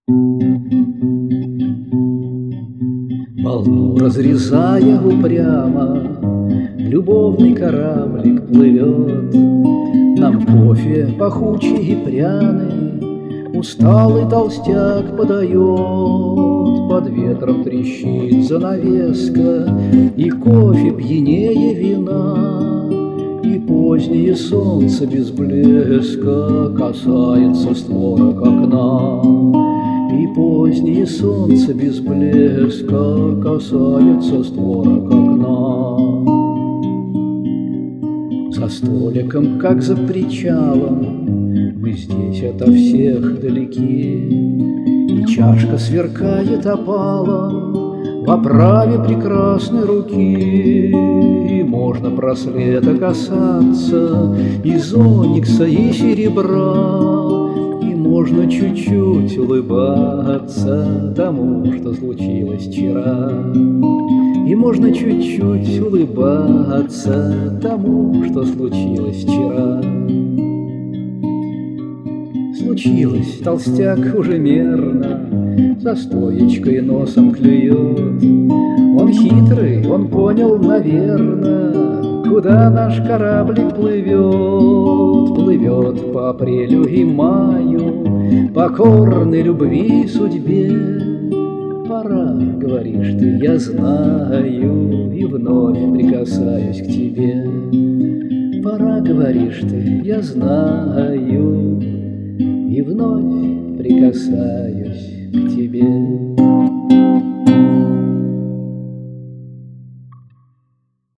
Волну разрезая упрямо, любовный кораблик плывет. Нам кофе пахучий и пряный усталый толстяк подает. Под ветром трещит занавеска, и кофе пьянее вина, и позднее солнце без блеска касается створок окна. И позднее солнце без блеска касается створок окна. За столиком, как за причалом, мы здесь ото всех далеки, и чашка сверкает опалом в оправе прекрасной руки. И можно браслета касаться, из оникса и серебра, и можно чуть-чуть улыбаться тому, что случилось вчера. И можно чуть-чуть улыбаться тому, что случилось вчера. Случилось, толстяк уже мерно за стоечкой носом клюет. Он хитрый, он понял, наверно, куда наш кораблик плывет. Плывет по апрелю и маю, покорный любви и судьбе. Пора, говоришь ты, я знаю, и вновь прикасаюсь к тебе. Пора, говоришь ты, я знаю, и вновь прикасаюсь к тебе.